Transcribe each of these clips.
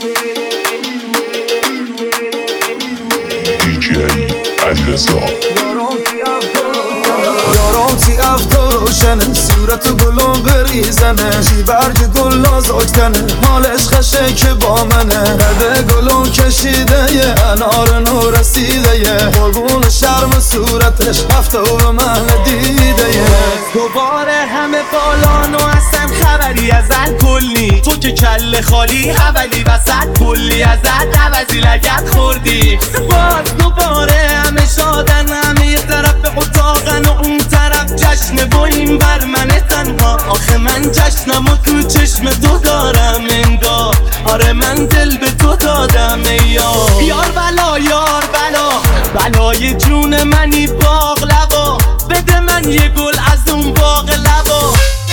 یارم تی افتر روشنه صورت گلم بریزنه چی برگ گل نازکتنه حالش خشه که با منه رده گلم کشیده یه انار نو رسیده یه قربون شرم صورتش هفته و به من دیده یه دوباره همه بالان و اصلا خبری ازت کلی تو که کل خالی اولی وسط کلی ازت عوضی لگت خوردی باز دوباره همه شادن همه یه طرف اتاقن و اون طرف جشنه و این بر من تنها آخه من جشنم و تو چشم تو دارم انگار آره من دل به تو دادم یار بلا یار بلا بلای جون منی باقلبا بده من یه گل از اون باقلبا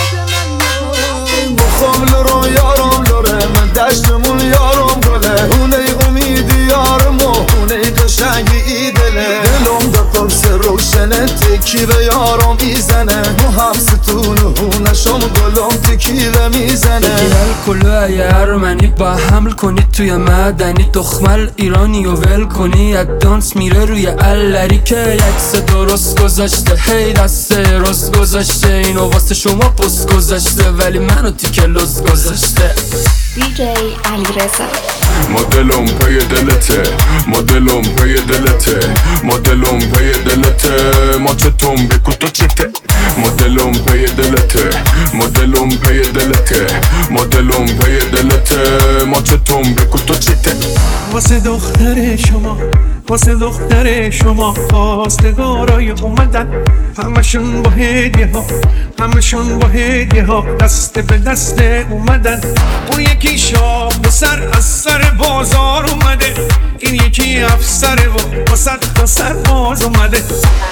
بخوام لرو یارم لره من دشتمون یارم گله اونه امیدی یارم و اونه قشنگی ایدله دلم در قرص روشنه تکی به یارم میزنه مو هم ستون و هونشم گلم تکیله میزنه بگیرل کلو ای ارمنی با حمل کنی توی مدنی دخمل ایرانی و ول کنی یک دانس میره روی الری که یکس درست گذاشته هی دست راست گذاشته اینو واسه شما پست گذاشته ولی منو تیکه لز گذاشته دیجی علیرضا مدلم پی دلته مدلم پی دلته مدلم پی دلته ما چتم بکو تو چته مدلم پی دلته مدلم پی دلته مدلم پی دلته ما چتم بکو تو چته واسه دختر شما واسه دختر شما خواستگارای اومدن همشون با هدیه ها همشون با هدیه ها دست به دست اومدن اون یکی شاه و سر از سر بازار اومده این یکی افسر و واسه تا سر باز اومده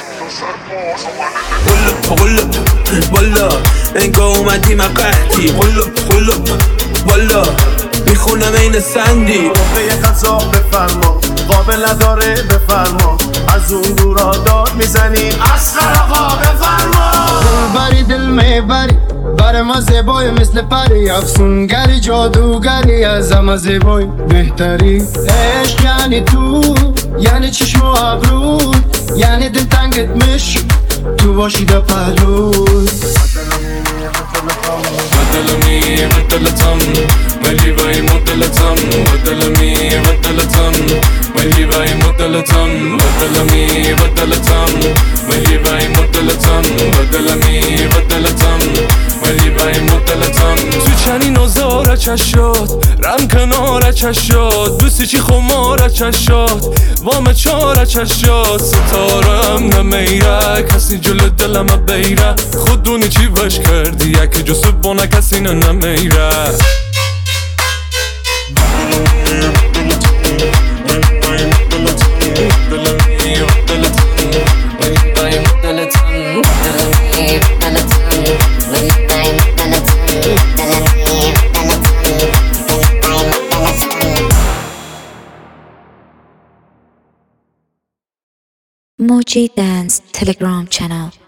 قلب والا انگاه اومدی مقعدی قلب والا میخونم این سندی موقع غذا بفرما قابل نداره بفرما از اون دورا داد میزنی اصغر آقا بفرما بری دل میبری بر ما زیبای مثل پری افسونگری جادوگری از همه زیبای بهتری عشق یعنی تو یعنی چشم و ابرو یعنی دل تنگت میشه تو باشی در پهلوی مدلمی مدلتم ولی بای مدلتم مدلمی مدلتم ولی بای مدلتم مدلمی مدلتم ولی بای مدلتم مدلمی مدلتم ولی بای مدلتم تو چنین نزاره چشات رم کناره چشات دوستی چی خماره چشات وام چاره چشات ستارم نمیره کسی جلو دلم بیره خودونی چی وش کردی یکی جو سبونه کسی نمیره Moji Dance Telegram channel